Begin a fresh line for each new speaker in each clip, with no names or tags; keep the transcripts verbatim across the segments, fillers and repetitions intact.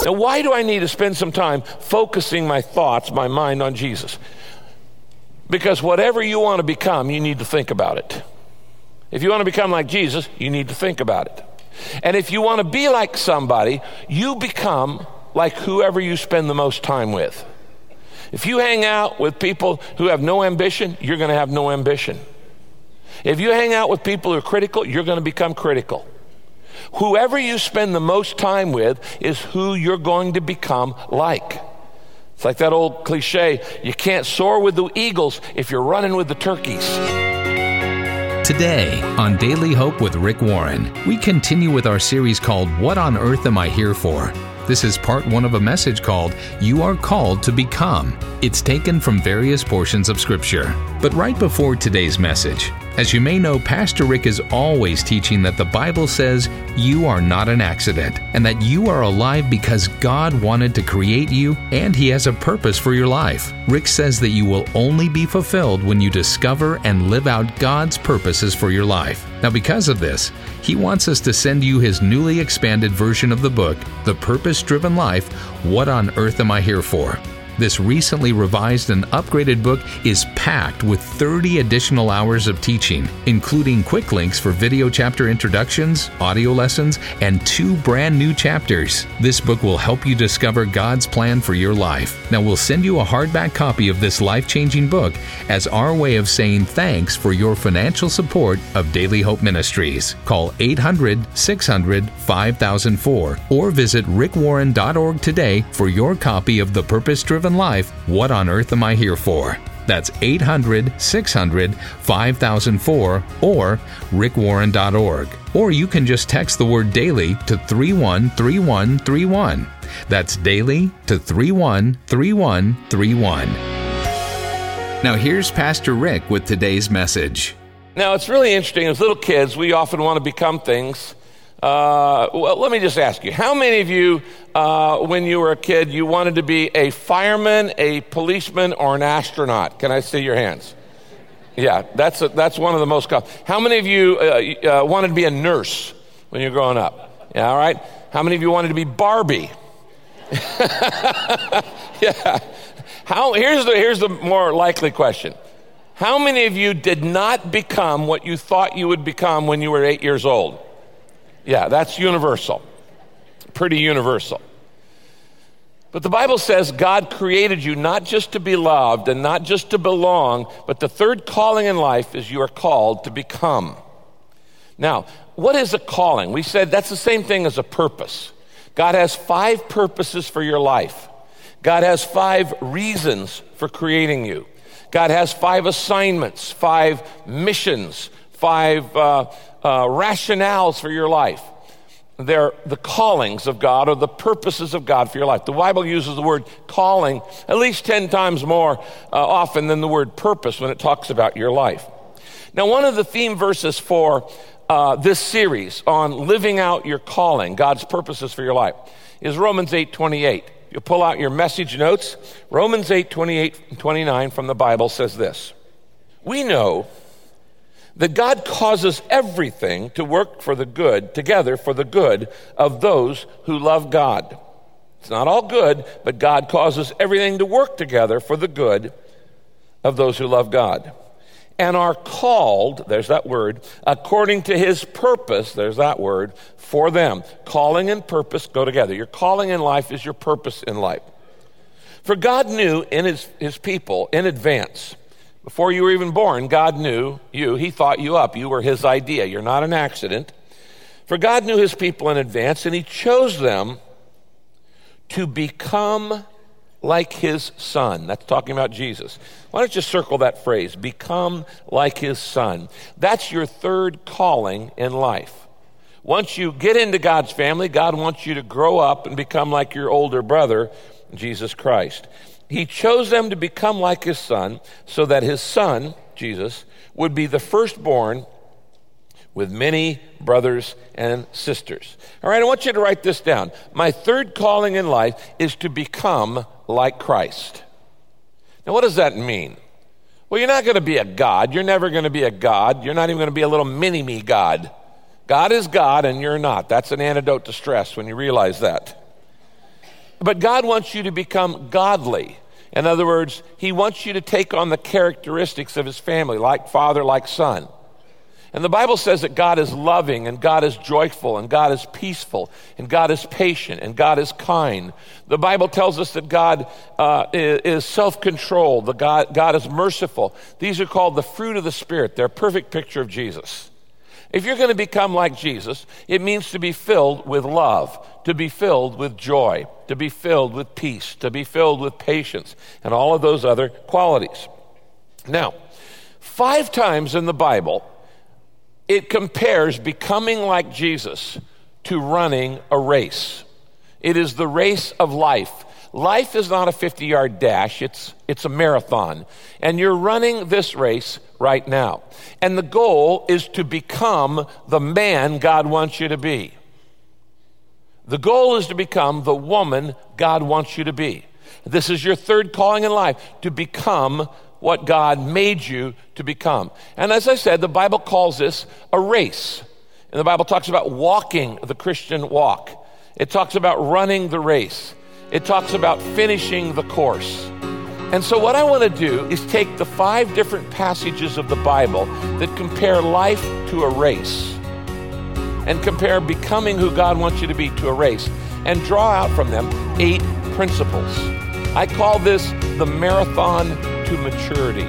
Now, why do I need to spend some time focusing my thoughts, my mind on Jesus? Because whatever you want to become, you need to think about it. If you want to become like Jesus, you need to think about it. And if you want to be like somebody, you become like whoever you spend the most time with. If you hang out with people who have no ambition, you're going to have no ambition. If you hang out with people who are critical, you're going to become critical. Whoever you spend the most time with is who you're going to become like. It's like that old cliche, you can't soar with the eagles if you're running with the turkeys.
Today on Daily Hope with Rick Warren, we continue with our series called What on Earth Am I Here For? This is part one of a message called You Are Called to Become. It's taken from various portions of Scripture. But right before today's message, as you may know, Pastor Rick is always teaching that the Bible says you are not an accident and that you are alive because God wanted to create you and He has a purpose for your life. Rick says that you will only be fulfilled when you discover and live out God's purposes for your life. Now, because of this, he wants us to send you his newly expanded version of the book, The Purpose-Driven Life, What on Earth Am I Here For? This recently revised and upgraded book is packed with thirty additional hours of teaching, including quick links for video chapter introductions, audio lessons, and two brand new chapters. This book will help you discover God's plan for your life. Now, we'll send you a hardback copy of this life-changing book as our way of saying thanks for your financial support of Daily Hope Ministries. Call eight hundred, six hundred, five thousand four or visit rick warren dot org today for your copy of The Purpose-Driven Life, What on Earth Am I Here For? That's eight hundred, six hundred, five thousand four or rick warren dot org. Or you can just text the word daily to three one three one three one. That's daily to three one three one three one. Now here's Pastor Rick with today's message.
Now, it's really interesting. As little kids, we often want to become things. Uh, well, let me just ask you, how many of you, uh, when you were a kid, you wanted to be a fireman, a policeman, or an astronaut? Can I see your hands? Yeah, that's a, that's one of the most common. How many of you uh, uh, wanted to be a nurse when you were growing up? Yeah, all right. How many of you wanted to be Barbie? Yeah. How? Here's the here's the more likely question. How many of you did not become what you thought you would become when you were eight years old? Yeah, that's universal. Pretty universal. But the Bible says God created you not just to be loved and not just to belong, but the third calling in life is you are called to become. Now, what is a calling? We said that's the same thing as a purpose. God has five purposes for your life. God has five reasons for creating you. God has five assignments, five missions, five uh, uh, rationales for your life. They're the callings of God or the purposes of God for your life. The Bible uses the word calling at least ten times more uh, often than the word purpose when it talks about your life. Now, one of the theme verses for uh, this series on living out your calling, God's purposes for your life, is Romans eight twenty-eight. You pull out your message notes. Romans eight twenty-eight and twenty-nine from the Bible says this: We know that God causes everything to work for the good, together for the good of those who love God. It's not all good, but God causes everything to work together for the good of those who love God. And are called, there's that word, according to his purpose, there's that word, for them. Calling and purpose go together. Your calling in life is your purpose in life. For God knew in his, his people in advance. Before you were even born, God knew you. He thought you up. You were his idea. You're not an accident. For God knew his people in advance, and he chose them to become like his son. That's talking about Jesus. Why don't you circle that phrase, become like his son? That's your third calling in life. Once you get into God's family, God wants you to grow up and become like your older brother, Jesus Christ. He chose them to become like his son so that his son, Jesus, would be the firstborn with many brothers and sisters. All right, I want you to write this down. My third calling in life is to become like Christ. Now, what does that mean? Well, you're not going to be a God. You're never going to be a God. You're not even going to be a little mini-me God. God is God and you're not. That's an antidote to stress when you realize that. but God wants you to become godly. In other words, he wants you to take on the characteristics of his family, like father, like son. And the Bible says that God is loving, and God is joyful, and God is peaceful, and God is patient, and God is kind. The Bible tells us that God uh, is, is self-controlled, the God, God is merciful. These are called the fruit of the Spirit. They're a perfect picture of Jesus. If you're going to become like Jesus, it means to be filled with love, to be filled with joy, to be filled with peace, to be filled with patience, and all of those other qualities. Now, five times in the Bible, it compares becoming like Jesus to running a race. It is the race of life. Life is not a fifty-yard dash, it's, it's a marathon. And you're running this race right now. And the goal is to become the man God wants you to be. The goal is to become the woman God wants you to be. This is your third calling in life, to become what God made you to become. And as I said, the Bible calls this a race. And the Bible talks about walking the Christian walk. It talks about running the race. It talks about finishing the course. And so what I want to do is take the five different passages of the Bible that compare life to a race, and compare becoming who God wants you to be to a race, and draw out from them eight principles. I call this the marathon to maturity.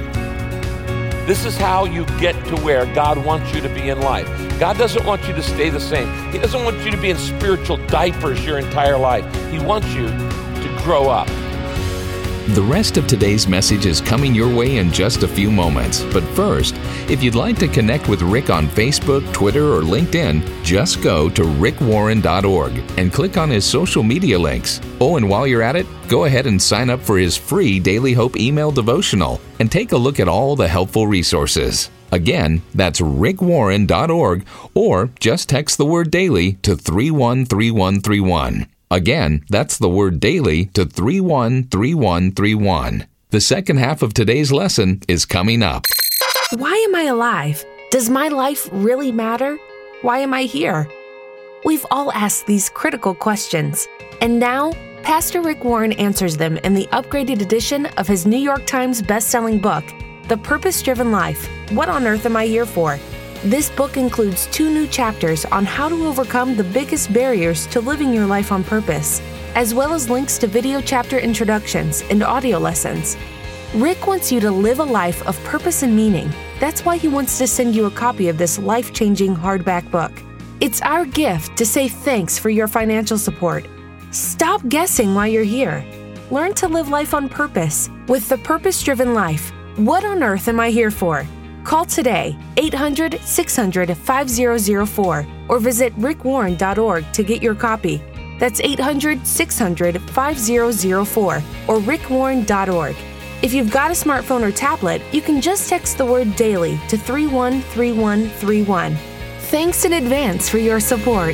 This is how you get to where God wants you to be in life. God doesn't want you to stay the same. He doesn't want you to be in spiritual diapers your entire life. He wants you to grow up.
The rest of today's message is coming your way in just a few moments. But first, if you'd like to connect with Rick on Facebook, Twitter, or LinkedIn, just go to rick warren dot org and click on his social media links. Oh, and while you're at it, go ahead and sign up for his free Daily Hope email devotional and take a look at all the helpful resources. Again, that's rick warren dot org, or just text the word daily to three one three one three one. Again, that's the word daily to three one three one three one. The second half of today's lesson is coming up.
Why am I alive? Does my life really matter? Why am I here? We've all asked these critical questions, and now Pastor Rick Warren answers them in the upgraded edition of his New York Times best-selling book, The Purpose-Driven Life: What on Earth Am I Here For? This book includes two new chapters on how to overcome the biggest barriers to living your life on purpose, as well as links to video chapter introductions and audio lessons. Rick wants you to live a life of purpose and meaning. That's why he wants to send you a copy of this life-changing hardback book. It's our gift to say thanks for your financial support. Stop guessing why you're here. Learn to live life on purpose with The Purpose-Driven Life: What on Earth Am I Here For? Call today, eight hundred, six hundred, five thousand four, or visit rick warren dot org to get your copy. That's eight hundred, six hundred, five thousand four, or rick warren dot org. If you've got a smartphone or tablet, you can just text the word DAILY to three one three one three one. Thanks in advance for your support.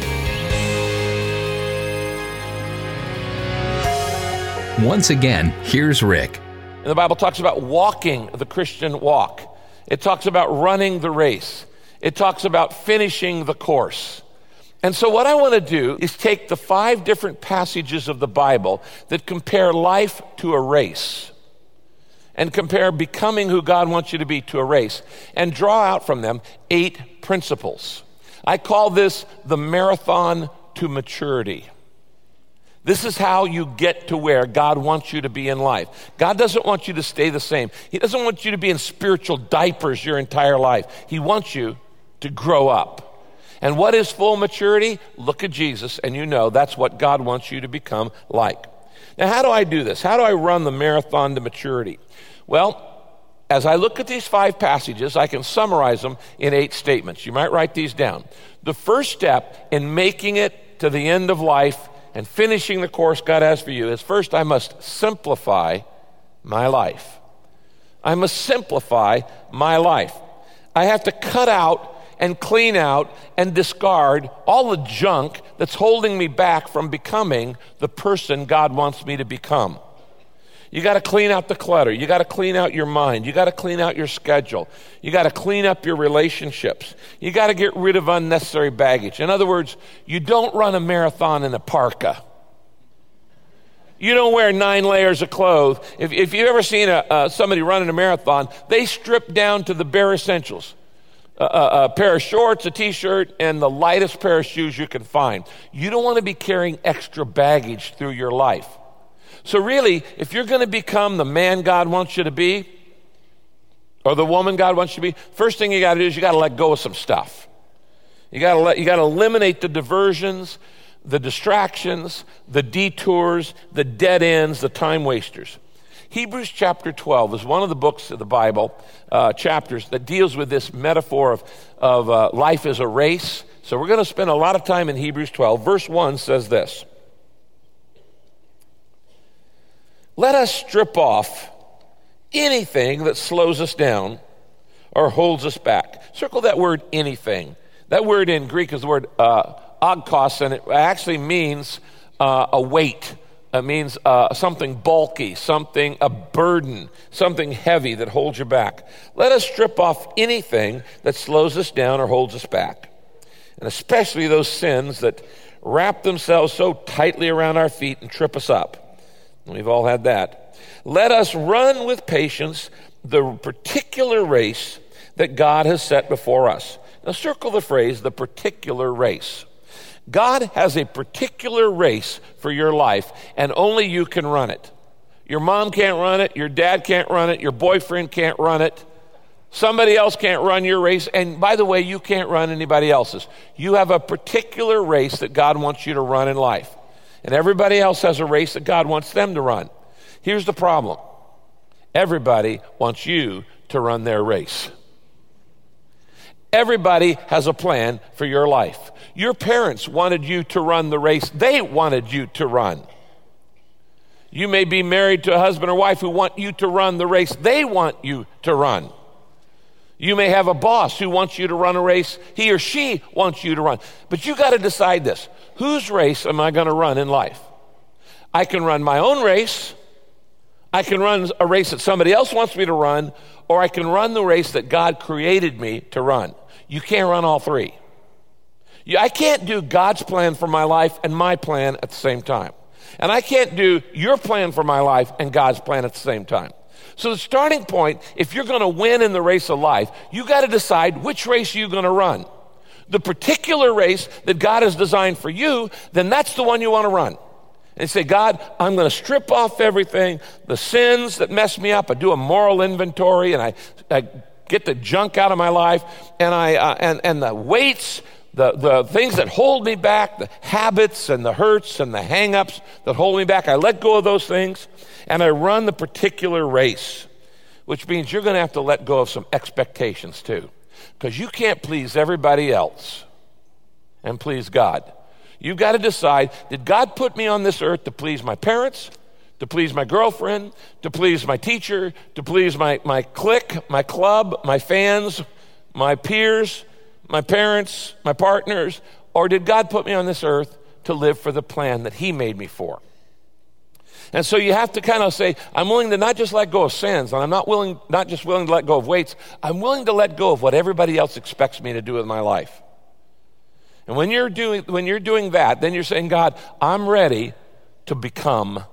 Once again, here's Rick.
And the Bible talks about walking the Christian walk. It talks about running the race. It talks about finishing the course. And so what I want to do is take the five different passages of the Bible that compare life to a race, and compare becoming who God wants you to be to a race, and draw out from them eight principles. I call this the marathon to maturity. This is how you get to where God wants you to be in life. God doesn't want you to stay the same. He doesn't want you to be in spiritual diapers your entire life. He wants you to grow up. And what is full maturity? Look at Jesus, and you know that's what God wants you to become like. Now, how do I do this? How do I run the marathon to maturity? Well, as I look at these five passages, I can summarize them in eight statements. You might write these down. The first step in making it to the end of life and finishing the course God has for you is, first, I must simplify my life. I must simplify my life. I have to cut out and clean out and discard all the junk that's holding me back from becoming the person God wants me to become. You got to clean out the clutter. You got to clean out your mind. You got to clean out your schedule. You got to clean up your relationships. You got to get rid of unnecessary baggage. In other words, you don't run a marathon in a parka. You don't wear nine layers of clothes. If, if you've ever seen a, uh, somebody running a marathon, they strip down to the bare essentials. A, a, a pair of shorts, a t-shirt, and the lightest pair of shoes you can find. You don't want to be carrying extra baggage through your life. So really, if you're going to become the man God wants you to be, or the woman God wants you to be, first thing you got to do is you got to let go of some stuff. You got to let you got to eliminate the diversions, the distractions, the detours, the dead ends, the time wasters. Hebrews chapter twelve is one of the books of the Bible, uh, chapters that deals with this metaphor of, of uh, life as a race. So we're going to spend a lot of time in Hebrews twelve. Verse one says this: let us strip off anything that slows us down or holds us back. Circle that word, anything. That word in Greek is the word uh, agkos, and it actually means uh, a weight. It means uh, something bulky, something, a burden, something heavy that holds you back. Let us strip off anything that slows us down or holds us back, and especially those sins that wrap themselves so tightly around our feet and trip us up. We've all had that. Let us run with patience the particular race that God has set before us. Now circle the phrase, the particular race. God has a particular race for your life, and only you can run it. Your mom can't run it, your dad can't run it, your boyfriend can't run it. Somebody else can't run your race, and by the way, you can't run anybody else's. You have a particular race that God wants you to run in life, and everybody else has a race that God wants them to run. Here's the problem. Everybody wants you to run their race. Everybody has a plan for your life. Your parents wanted you to run the race they wanted you to run. You may be married to a husband or wife who want you to run the race they want you to run. You may have a boss who wants you to run a race he or she wants you to run. But you got to decide this. Whose race am I going to run in life? I can run my own race. I can run a race that somebody else wants me to run, or I can run the race that God created me to run. You can't run all three. I can't do God's plan for my life and my plan at the same time. And I can't do your plan for my life and God's plan at the same time. So the starting point, if you're going to win in the race of life, you got to decide which race you're going to run. The particular race that God has designed for you, then that's the one you want to run. And say, God, I'm going to strip off everything, the sins that mess me up. I do a moral inventory, and I, I get the junk out of my life, and I uh, and and the weights, the the things that hold me back, the habits and the hurts and the hang-ups that hold me back. I let go of those things, and I run the particular race, which means you're going to have to let go of some expectations too, because you can't please everybody else and please God. You've got to decide, did God put me on this earth to please my parents, to please my girlfriend, to please my teacher, to please my, my clique, my club, my fans, my peers, my parents, my partners, or did God put me on this earth to live for the plan that he made me for? And so you have to kind of say, I'm willing to not just let go of sins, and I'm not willing, not just willing to let go of weights, I'm willing to let go of what everybody else expects me to do with my life. And when you're doing when you're doing that, then you're saying, God, I'm ready to become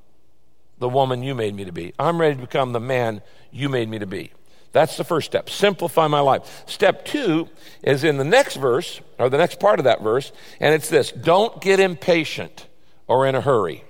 the woman you made me to be. I'm ready to become the man you made me to be. That's the first step. Simplify my life. Step two is in the next verse, or the next part of that verse, and it's this: don't get impatient or in a hurry.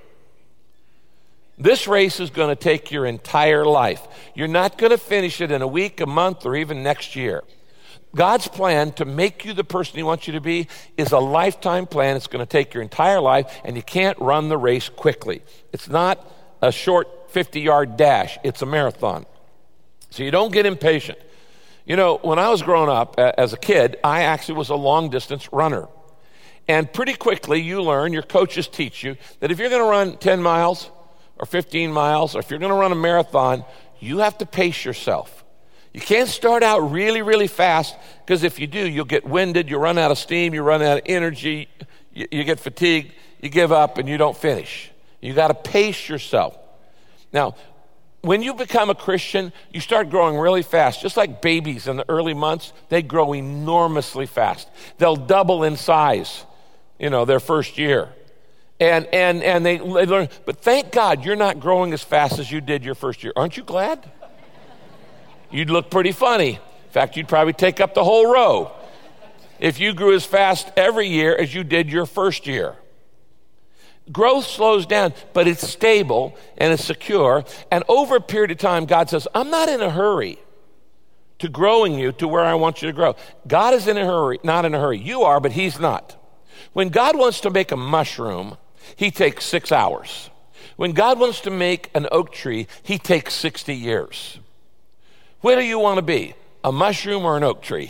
This race is going to take your entire life. You're not going to finish it in a week, a month, or even next year. God's plan to make you the person he wants you to be is a lifetime plan. It's going to take your entire life, and you can't run the race quickly. It's not a short fifty-yard dash. It's a marathon. So you don't get impatient. You know, when I was growing up as a kid, I actually was a long-distance runner. And pretty quickly you learn, your coaches teach you, that if you're going to run ten miles or fifteen miles, or if you're going to run a marathon, you have to pace yourself. You can't start out really, really fast, because if you do, you'll get winded, you'll run out of steam, you run out of energy, you, you get fatigued, you give up, and you don't finish. You got to pace yourself. Now, when you become a Christian, you start growing really fast. Just like babies in the early months, they grow enormously fast. They'll double in size, you know, their first year. And, and, and they, they learn, but thank God you're not growing as fast as you did your first year. Aren't you glad? You'd look pretty funny. In fact, you'd probably take up the whole row if you grew as fast every year as you did your first year. Growth slows down, but it's stable and it's secure. And over a period of time, God says, I'm not in a hurry to growing you to where I want you to grow. God is in a hurry, not in a hurry. You are, but he's not. When God wants to make a mushroom, he takes six hours. When God wants to make an oak tree, he takes sixty years. Where do you want to be? A mushroom or an oak tree?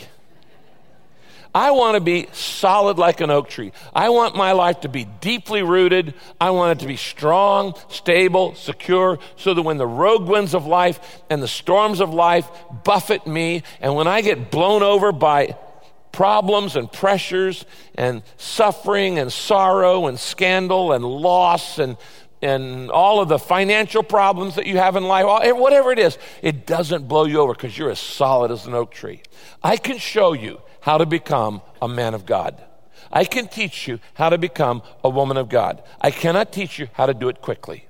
I want to be solid like an oak tree. I want my life to be deeply rooted. I want it to be strong, stable, secure, so that when the rogue winds of life and the storms of life buffet me, and when I get blown over by problems and pressures and suffering and sorrow and scandal and loss and and all of the financial problems that you have in life, whatever it is, it doesn't blow you over because you're as solid as an oak tree. I can show you how to become a man of God. I can teach you how to become a woman of God. I cannot teach you how to do it quickly.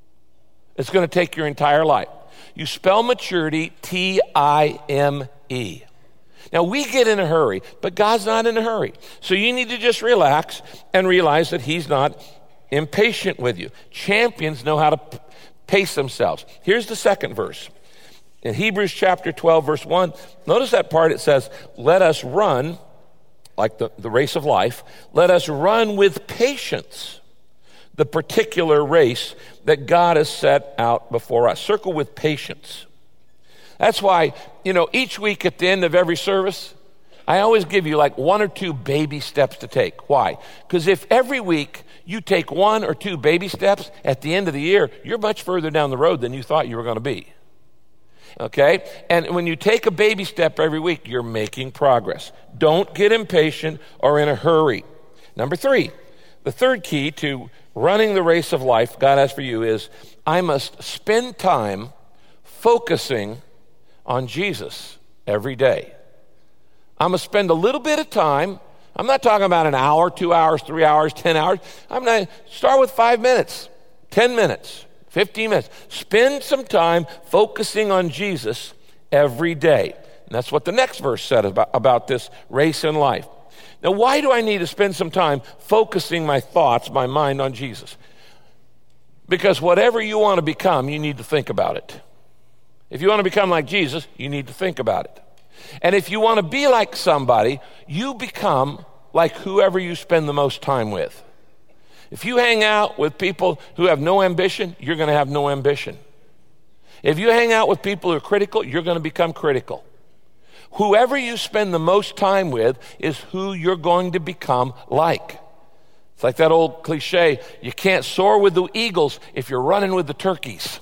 It's going to take your entire life. You spell maturity T I M E. Now, we get in a hurry, but God's not in a hurry. So you need to just relax and realize that he's not impatient with you. Champions know how to p- pace themselves. Here's the second verse. In Hebrews chapter twelve, verse one, notice that part. It says, let us run, like the, the race of life, let us run with patience the particular race that God has set out before us. Circle with patience. That's why, you know, each week at the end of every service, I always give you like one or two baby steps to take. Why? Because if every week you take one or two baby steps, at the end of the year, you're much further down the road than you thought you were going to be. Okay? And when you take a baby step every week, you're making progress. Don't get impatient or in a hurry. Number three, the third key to running the race of life God has for you is, I must spend time focusing on Jesus every day. I'm going to spend a little bit of time. I'm not talking about an hour, two hours, three hours, ten hours. I'm going to start with five minutes, ten minutes, fifteen minutes. Spend some time focusing on Jesus every day. And that's what the next verse said about, about this race in life. Now, why do I need to spend some time focusing my thoughts, my mind on Jesus? Because whatever you want to become, you need to think about it. If you want to become like Jesus, you need to think about it. And if you want to be like somebody, you become like whoever you spend the most time with. If you hang out with people who have no ambition, you're going to have no ambition. If you hang out with people who are critical, you're going to become critical. Whoever you spend the most time with is who you're going to become like. It's like that old cliche, you can't soar with the eagles if you're running with the turkeys.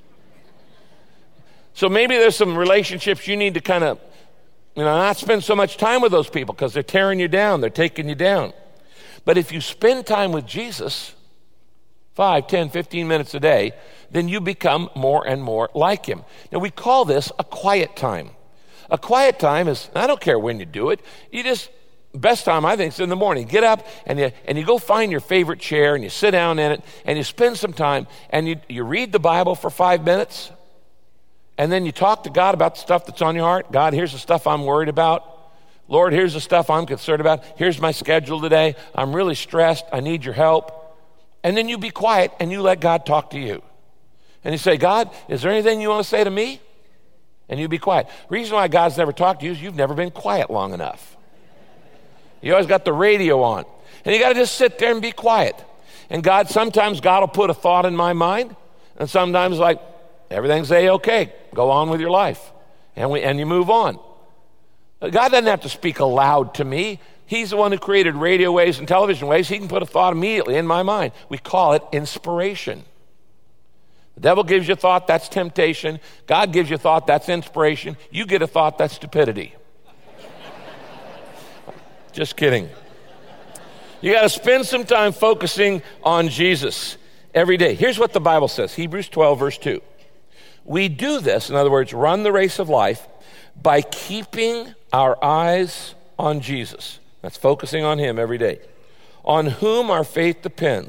So maybe there's some relationships you need to kind of, you know, not spend so much time with those people because they're tearing you down, they're taking you down. But if you spend time with Jesus, five, ten, fifteen minutes a day, then you become more and more like him. Now we call this a quiet time. A quiet time is, I don't care when you do it, you just, best time I think is in the morning. Get up and you, and you go find your favorite chair and you sit down in it and you spend some time and you, you read the Bible for five minutes. And then you talk to God about the stuff that's on your heart. God, here's the stuff I'm worried about. Lord, here's the stuff I'm concerned about. Here's my schedule today. I'm really stressed. I need your help. And then you be quiet and you let God talk to you. And you say, God, is there anything you want to say to me? And you be quiet. The reason why God's never talked to you is you've never been quiet long enough. You always got the radio on. And you got to just sit there and be quiet. And God, sometimes God will put a thought in my mind. And sometimes like, everything's A-okay. Go on with your life. And we and you move on. God doesn't have to speak aloud to me. He's the one who created radio waves and television waves. He can put a thought immediately in my mind. We call it inspiration. The devil gives you a thought, that's temptation. God gives you a thought, that's inspiration. You get a thought, that's stupidity. Just kidding. You got to spend some time focusing on Jesus every day. Here's what the Bible says, Hebrews twelve, verse two. We do this, in other words, run the race of life, by keeping our eyes on Jesus. That's focusing on him every day. On whom our faith depends.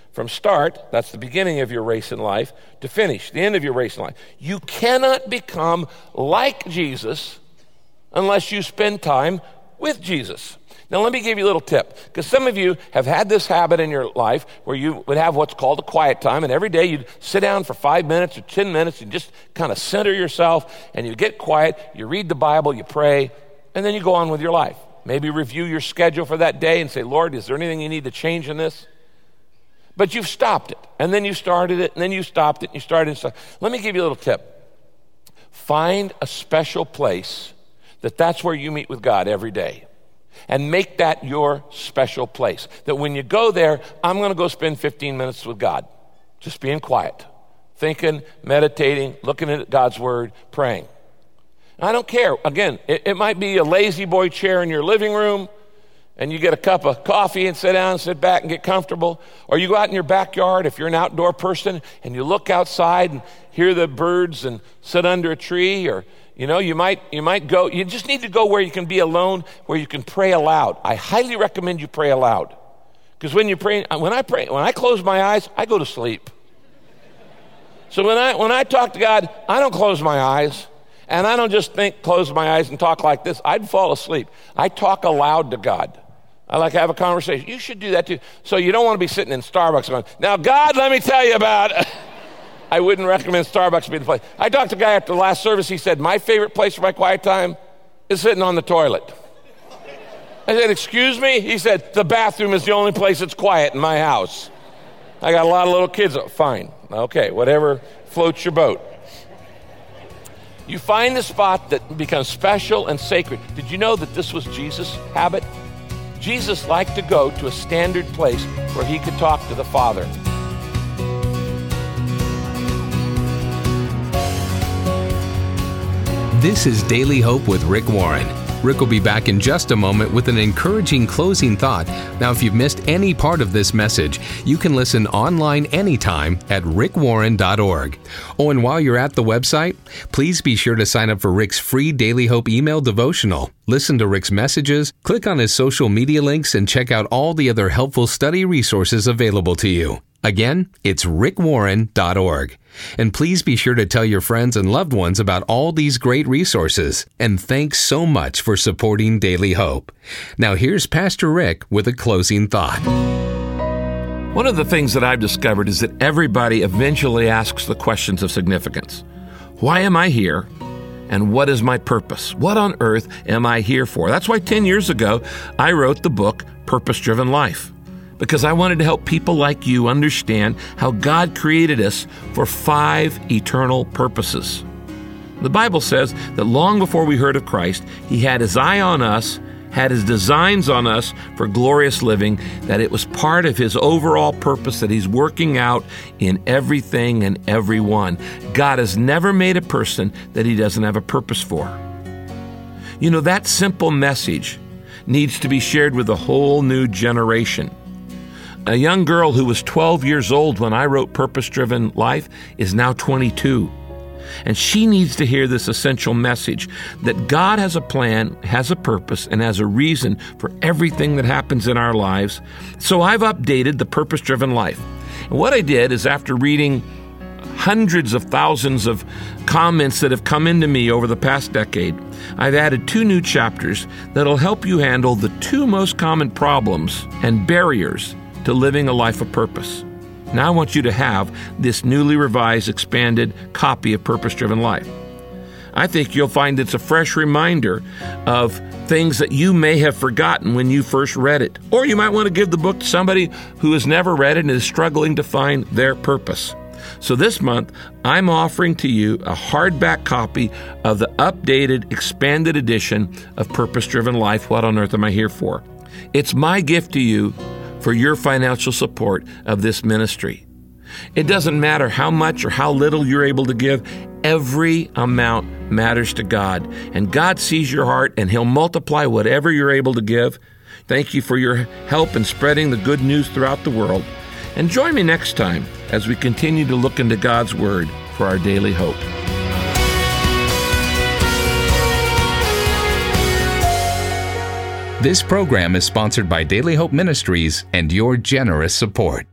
from start, that's the beginning of your race in life, to finish, the end of your race in life. You cannot become like Jesus unless you spend time with Jesus. Now, let me give you a little tip, because some of you have had this habit in your life where you would have what's called a quiet time, and every day you'd sit down for five minutes or ten minutes and just kind of center yourself, and you get quiet, you read the Bible, you pray, and then you go on with your life. Maybe review your schedule for that day and say, Lord, is there anything you need to change in this? But you've stopped it, and then you started it, and then you stopped it, and you started it. Let me give you a little tip. Find a special place that that's where you meet with God every day. And make that your special place. That when you go there, I'm going to go spend fifteen minutes with God. Just being quiet. Thinking, meditating, looking at God's word, praying. And I don't care. Again, it, it might be a lazy boy chair in your living room, and you get a cup of coffee and sit down and sit back and get comfortable. Or you go out in your backyard if you're an outdoor person, and you look outside and hear the birds and sit under a tree. Or You know, you might you might go, you just need to go where you can be alone, where you can pray aloud. I highly recommend you pray aloud. Because when you pray, when I pray, when I close my eyes, I go to sleep. So when I when I talk to God, I don't close my eyes. And I don't just think, close my eyes and talk like this. I'd fall asleep. I talk aloud to God. I like to have a conversation. You should do that too. So you don't want to be sitting in Starbucks going, now God, let me tell you about I wouldn't recommend Starbucks be the place. I talked to a guy after the last service. He said, my favorite place for my quiet time is sitting on the toilet. I said, excuse me? He said, the bathroom is the only place that's quiet in my house. I got a lot of little kids. Oh, fine. Okay, whatever floats your boat. You find the spot that becomes special and sacred. Did you know that this was Jesus' habit? Jesus liked to go to a standard place where he could talk to the Father.
This is Daily Hope with Rick Warren. Rick will be back in just a moment with an encouraging closing thought. Now, if you've missed any part of this message, you can listen online anytime at rick warren dot org. Oh, and while you're at the website, please be sure to sign up for Rick's free Daily Hope email devotional. Listen to Rick's messages, click on his social media links, and check out all the other helpful study resources available to you. Again, it's rick warren dot org. And please be sure to tell your friends and loved ones about all these great resources. And thanks so much for supporting Daily Hope. Now here's Pastor Rick with a closing thought.
One of the things that I've discovered is that everybody eventually asks the questions of significance. Why am I here? And what is my purpose? What on earth am I here for? That's why ten years ago, I wrote the book, Purpose-Driven Life. Because I wanted to help people like you understand how God created us for five eternal purposes. The Bible says that long before we heard of Christ, He had His eye on us, had His designs on us for glorious living, that it was part of His overall purpose that He's working out in everything and everyone. God has never made a person that He doesn't have a purpose for. You know, that simple message needs to be shared with a whole new generation. A young girl who was twelve years old when I wrote Purpose-Driven Life is now twenty-two. And she needs to hear this essential message that God has a plan, has a purpose, and has a reason for everything that happens in our lives. So I've updated the Purpose-Driven Life. And what I did is, after reading hundreds of thousands of comments that have come into me over the past decade, I've added two new chapters that'll help you handle the two most common problems and barriers to living a life of purpose. Now I want you to have this newly revised, expanded copy of Purpose-Driven Life. I think you'll find it's a fresh reminder of things that you may have forgotten when you first read it. Or you might want to give the book to somebody who has never read it and is struggling to find their purpose. So this month, I'm offering to you a hardback copy of the updated, expanded edition of Purpose-Driven Life, What on Earth Am I Here For? It's my gift to you for your financial support of this ministry. It doesn't matter how much or how little you're able to give. Every amount matters to God. And God sees your heart, and He'll multiply whatever you're able to give. Thank you for your help in spreading the good news throughout the world. And join me next time as we continue to look into God's Word for our daily hope.
This program is sponsored by Daily Hope Ministries and your generous support.